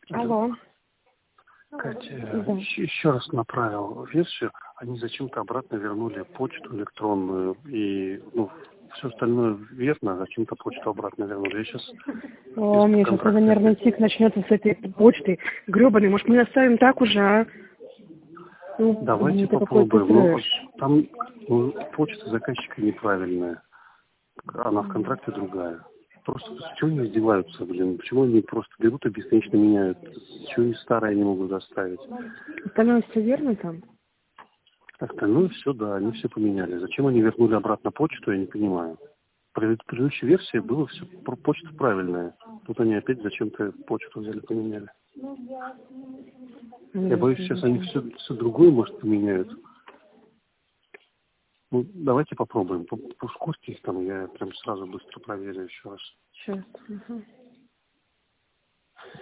Алло. Катя, Да. еще раз направил версию. Они зачем-то обратно вернули почту электронную. И все остальное верно, а зачем-то почту обратно вернули. Я сейчас... О, мне сейчас уже нервный тик начнется с этой почты гребаной. Может, мы оставим так уже, а? Давайте это какой-то попробуем. трэш. Там почта заказчика неправильная. Она в контракте другая. Просто чего они издеваются, блин? Почему они просто берут и бесконечно меняют? Чего они старые не могут заставить? Остальное все верно там? Остальное все, да, они все поменяли. Зачем они вернули обратно почту, я не понимаю. В предыдущей версии было все, почта правильная. Тут они опять зачем-то почту взяли, поменяли. Я боюсь, сейчас они все другое, может, поменяют. Давайте попробуем. Пускайтесь там, я прям сразу быстро проверю еще раз. Сейчас. Угу.